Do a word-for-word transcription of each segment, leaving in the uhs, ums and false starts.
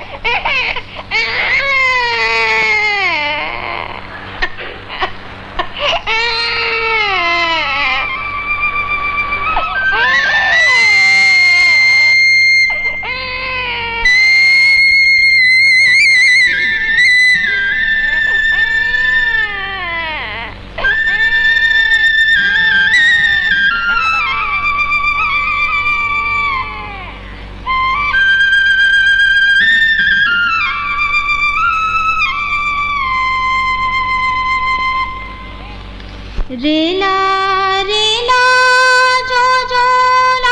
रेला रेला जो जो ला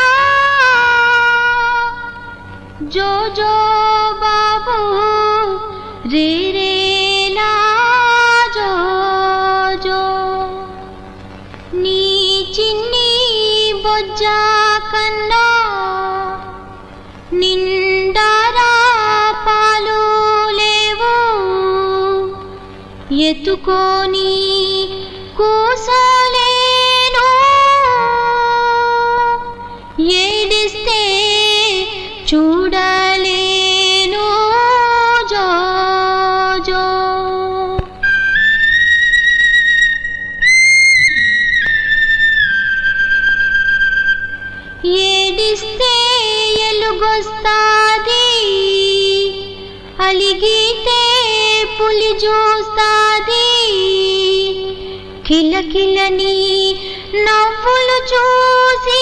जो जो बाबू रे रेला जो जो नी चिन्नी बొజ్జా కన్నా నిండారా పాలు లేవు ఎత్తుకొని కూసలేను ఏడిస్తే చూడలేను జో జో ఏడిస్తే ఎలుగొస్తాది అలిగితే పులి చూస్తాది కిలకిలని నవ్వులు చూసి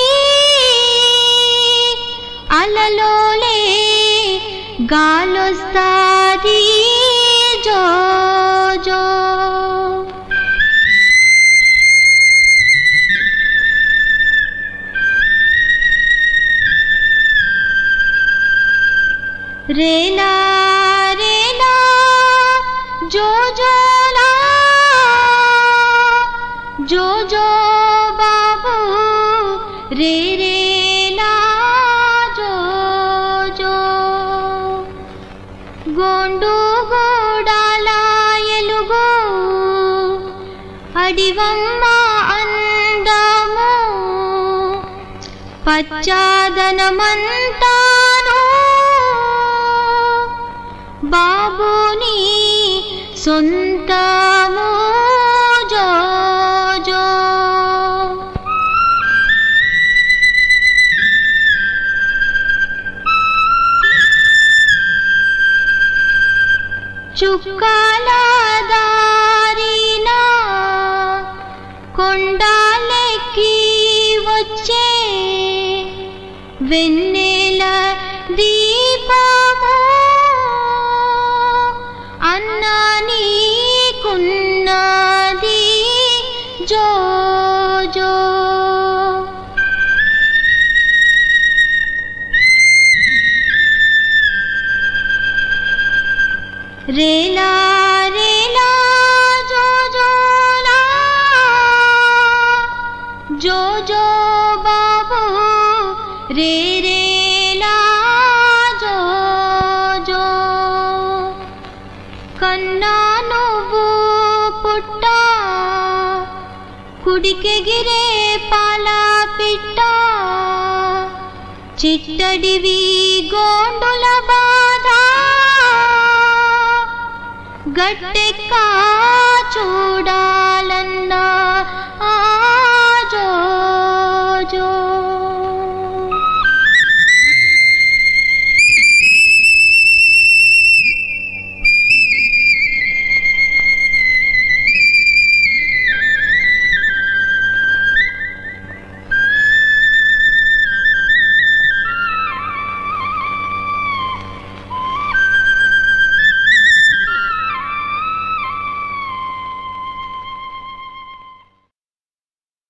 అలలోలే గాలొస్తాది జో జో రేలా రేలా జో జో లా जो जो बाबू रे रेला जो जो गोंडू गूडाల ఎలుగు అడివమ్మ అందము పచ్చదనమంతాను బాబుని సొంతము జో జో చుక్కల దారిన కొండలెక్కి వచ్చే వెన్నెల దీపము అన్న నీకున్నది జో జో रेला रेला जो जो ला जो जो बाबू रे रेला जो जो कन्ना నువ్వు పుట్ట కుడికెగిరే పాల పిట్ట చిట్టడివి గోండుల బాధ గట్టెక్క చూడాలన్నా